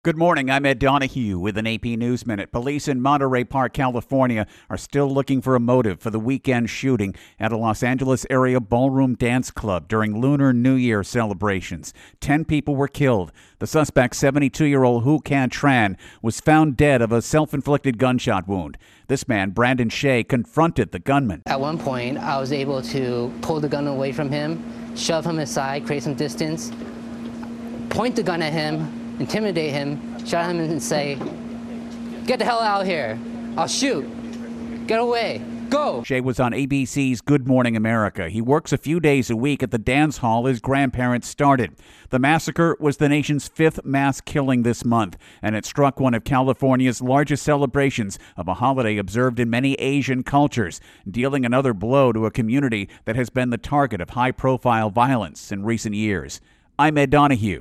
Good morning. I'm Ed Donahue with an AP News Minute. Police in Monterey Park, California are still looking for a motive for the weekend shooting at a Los Angeles area ballroom dance club during Lunar New Year celebrations. 10 people were killed. The suspect, 72-year-old Hu Can Tran, was found dead of a self-inflicted gunshot wound. This man, Brandon Shea, confronted the gunman. At one point, I was able to pull the gun away from him, shove him aside, create some distance, point the gun at him, intimidate him, shot him and say, "Get the hell out of here. I'll shoot. Get away. Go." Shea was on ABC's Good Morning America. He works a few days a week at the dance hall his grandparents started. The massacre was the nation's 5th mass killing this month, and it struck one of California's largest celebrations of a holiday observed in many Asian cultures, dealing another blow to a community that has been the target of high-profile violence in recent years. I'm Ed Donahue.